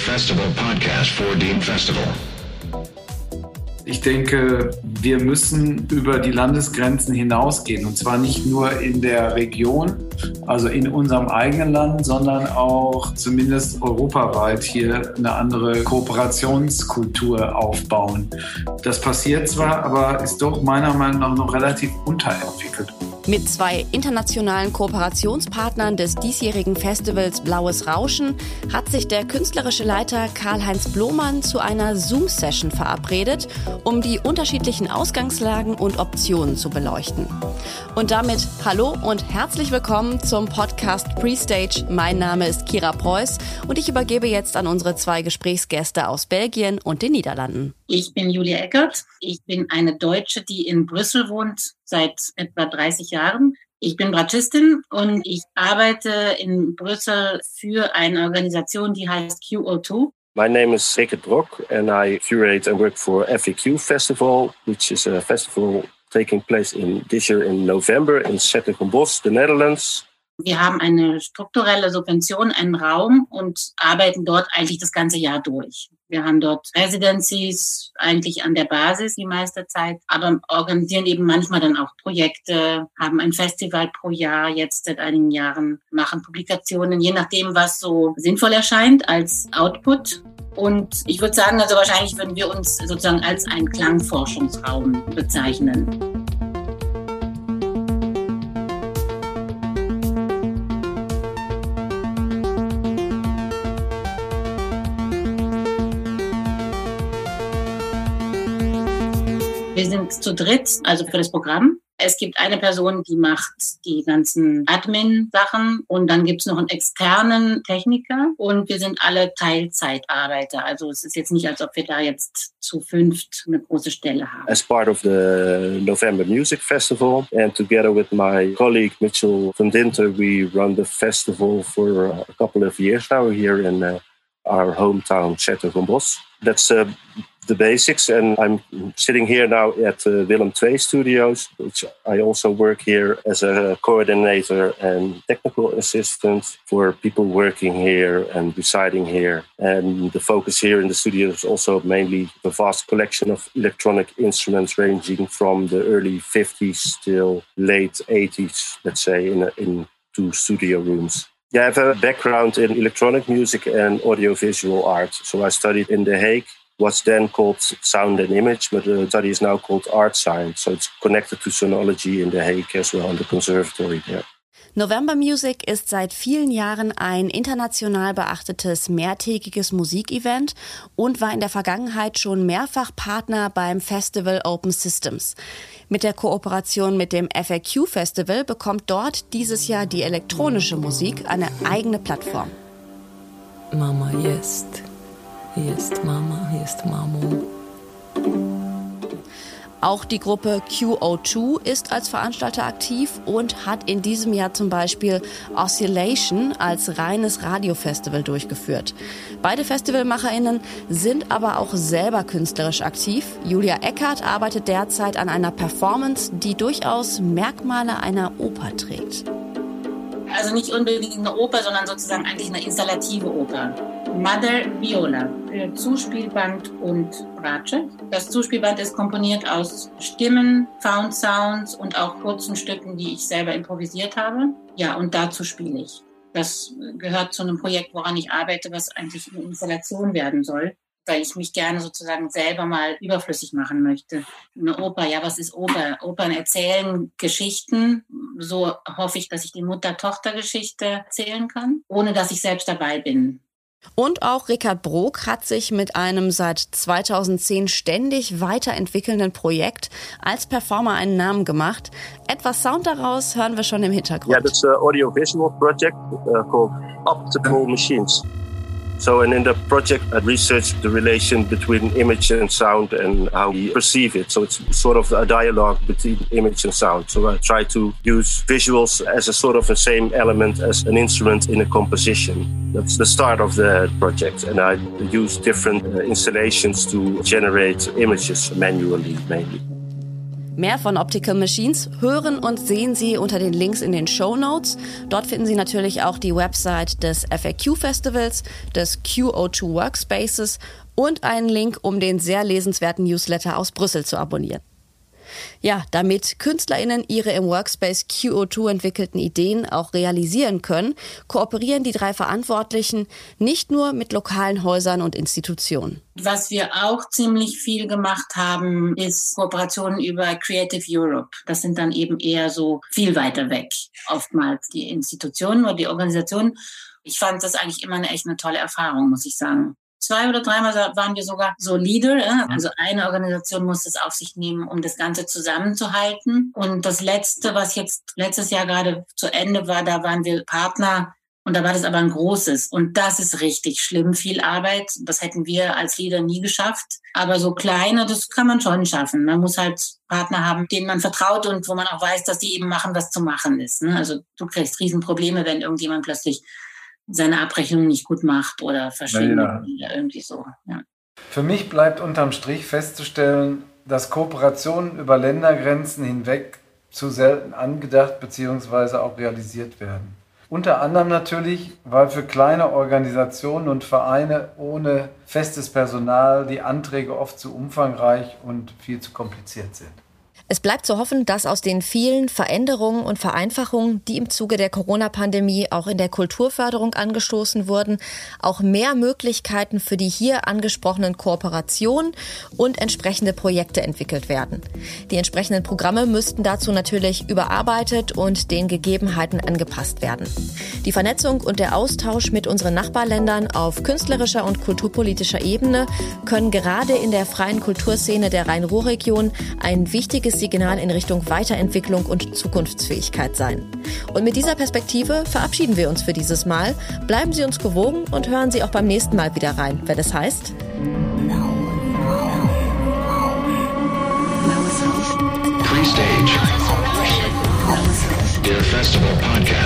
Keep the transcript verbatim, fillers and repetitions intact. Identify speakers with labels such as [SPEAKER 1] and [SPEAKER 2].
[SPEAKER 1] Festival podcast for Dean Festival.
[SPEAKER 2] Ich denke, wir müssen über die Landesgrenzen hinausgehen, und zwar nicht nur in der Region, also in unserem eigenen Land, sondern auch zumindest europaweit hier eine andere Kooperationskultur aufbauen. Das passiert zwar, aber ist doch meiner Meinung nach noch relativ unterentwickelt.
[SPEAKER 3] Mit zwei internationalen Kooperationspartnern des diesjährigen Festivals Blaues Rauschen hat sich der künstlerische Leiter Karl-Heinz Blomann zu einer Zoom-Session verabredet, um die unterschiedlichen Ausgangslagen und Optionen zu beleuchten. Und damit hallo und herzlich willkommen zum Podcast Prestage. Mein Name ist Kira Preuß und ich übergebe jetzt an unsere zwei Gesprächsgäste aus Belgien und den Niederlanden.
[SPEAKER 4] Ich bin Julia Eckert. Ich bin eine Deutsche, die in Brüssel wohnt seit etwa dreißig Jahren. Ich bin Bratschistin und ich arbeite in Brüssel für eine Organisation, die heißt Q O zwei.
[SPEAKER 5] My name is Rickert Brok and I curate and work for F A Q Festival, which is a festival taking place in this year in November in 's-Hertogenbosch, the Netherlands.
[SPEAKER 4] Wir haben eine strukturelle Subvention, einen Raum und arbeiten dort eigentlich das ganze Jahr durch. Wir haben dort Residencies eigentlich an der Basis die meiste Zeit, aber organisieren eben manchmal dann auch Projekte, haben ein Festival pro Jahr jetzt seit einigen Jahren, machen Publikationen, je nachdem, was so sinnvoll erscheint als Output. Und ich würde sagen, also wahrscheinlich würden wir uns sozusagen als einen Klangforschungsraum bezeichnen. Wir sind zu dritt, also für das Programm. Es gibt eine Person, die macht die ganzen Admin-Sachen und dann gibt es noch einen externen Techniker und wir sind alle Teilzeitarbeiter. Also es ist jetzt nicht, als ob wir da jetzt zu fünft eine große Stelle haben.
[SPEAKER 5] As part of the November Music Festival and together with my colleague Mitchell van Dinter, we run the festival for a couple of years now here in uh, our hometown, 's-Hertogenbosch. That's uh, the basics, and I'm sitting here now at uh, Willem two Studios, which I also work here as a coordinator and technical assistant for people working here and residing here. And the focus here in the studio is also mainly the vast collection of electronic instruments ranging from the early fifties till late eighties, let's say, in, a, in two studio rooms. Yeah, I have a background in electronic music and audiovisual art. So I studied in The Hague, what's then called sound and image, but the study is now called art science. So it's connected to sonology in The Hague as well, in the conservatory there.
[SPEAKER 3] November Music ist seit vielen Jahren ein international beachtetes mehrtägiges Musikevent und war in der Vergangenheit schon mehrfach Partner beim Festival Open Systems. Mit der Kooperation mit dem F A Q Festival bekommt dort dieses Jahr die elektronische Musik eine eigene Plattform.
[SPEAKER 6] Mama jest, jest Mama, jest Mamo.
[SPEAKER 3] Auch die Gruppe Q O zwei ist als Veranstalter aktiv und hat in diesem Jahr zum Beispiel Oscillation als reines Radiofestival durchgeführt. Beide FestivalmacherInnen sind aber auch selber künstlerisch aktiv. Julia Eckert arbeitet derzeit an einer Performance, die durchaus Merkmale einer Oper trägt.
[SPEAKER 4] Also nicht unbedingt eine Oper, sondern sozusagen eigentlich eine installative Oper. Mother Viola für Zuspielband und Bratsche. Das Zuspielband ist komponiert aus Stimmen, Found Sounds und auch kurzen Stücken, die ich selber improvisiert habe. Ja, und dazu spiele ich. Das gehört zu einem Projekt, woran ich arbeite, was eigentlich eine Installation werden soll, weil ich mich gerne sozusagen selber mal überflüssig machen möchte. Eine Oper, ja, was ist Oper? Opern erzählen Geschichten. So hoffe ich, dass ich die Mutter-Tochter-Geschichte erzählen kann, ohne dass ich selbst dabei bin.
[SPEAKER 3] Und auch Rickert Brok hat sich mit einem seit zweitausendzehn ständig weiterentwickelnden Projekt als Performer einen Namen gemacht. Etwas Sound daraus hören wir schon im Hintergrund.
[SPEAKER 5] Yeah, that's an audio-visual project uh, called Optical Machines. So, and in the project, I researched the relation between image and sound and how we perceive it. So it's sort of a dialogue between image and sound. So I try to use visuals as a sort of the same element as an instrument in a composition. That's the start of the project. And I use different uh, installations to generate images manually, mainly.
[SPEAKER 3] Mehr von Optical Machines hören und sehen Sie unter den Links in den Shownotes. Dort finden Sie natürlich auch die Website des F A Q-Festivals, des Q O zwei Workspaces und einen Link, um den sehr lesenswerten Newsletter aus Brüssel zu abonnieren. Ja, damit KünstlerInnen ihre im Workspace Q O zwei entwickelten Ideen auch realisieren können, kooperieren die drei Verantwortlichen nicht nur mit lokalen Häusern und Institutionen.
[SPEAKER 4] Was wir auch ziemlich viel gemacht haben, ist Kooperationen über Creative Europe. Das sind dann eben eher so viel weiter weg, oftmals die Institutionen oder die Organisationen. Ich fand das eigentlich immer eine echt eine tolle Erfahrung, muss ich sagen. Zwei oder dreimal waren wir sogar so Leader. Also eine Organisation musste es auf sich nehmen, um das Ganze zusammenzuhalten. Und das Letzte, was jetzt letztes Jahr gerade zu Ende war, da waren wir Partner. Und da war das aber ein großes. Und das ist richtig schlimm, viel Arbeit. Das hätten wir als Leader nie geschafft. Aber so kleine, das kann man schon schaffen. Man muss halt Partner haben, denen man vertraut und wo man auch weiß, dass die eben machen, was zu machen ist. Also du kriegst Riesenprobleme, wenn irgendjemand plötzlich seine Abrechnung nicht gut macht oder verschwindet ja. oder irgendwie so. Ja.
[SPEAKER 2] Für mich bleibt unterm Strich festzustellen, dass Kooperationen über Ländergrenzen hinweg zu selten angedacht bzw. auch realisiert werden. Unter anderem natürlich, weil für kleine Organisationen und Vereine ohne festes Personal die Anträge oft zu umfangreich und viel zu kompliziert sind.
[SPEAKER 3] Es bleibt zu hoffen, dass aus den vielen Veränderungen und Vereinfachungen, die im Zuge der Corona-Pandemie auch in der Kulturförderung angestoßen wurden, auch mehr Möglichkeiten für die hier angesprochenen Kooperationen und entsprechende Projekte entwickelt werden. Die entsprechenden Programme müssten dazu natürlich überarbeitet und den Gegebenheiten angepasst werden. Die Vernetzung und der Austausch mit unseren Nachbarländern auf künstlerischer und kulturpolitischer Ebene können gerade in der freien Kulturszene der Rhein-Ruhr-Region ein wichtiges Signal in Richtung Weiterentwicklung und Zukunftsfähigkeit sein. Und mit dieser Perspektive verabschieden wir uns für dieses Mal. Bleiben Sie uns gewogen und hören Sie auch beim nächsten Mal wieder rein, wenn es heißt...
[SPEAKER 1] Pre-Stage. Der Festival Podcast.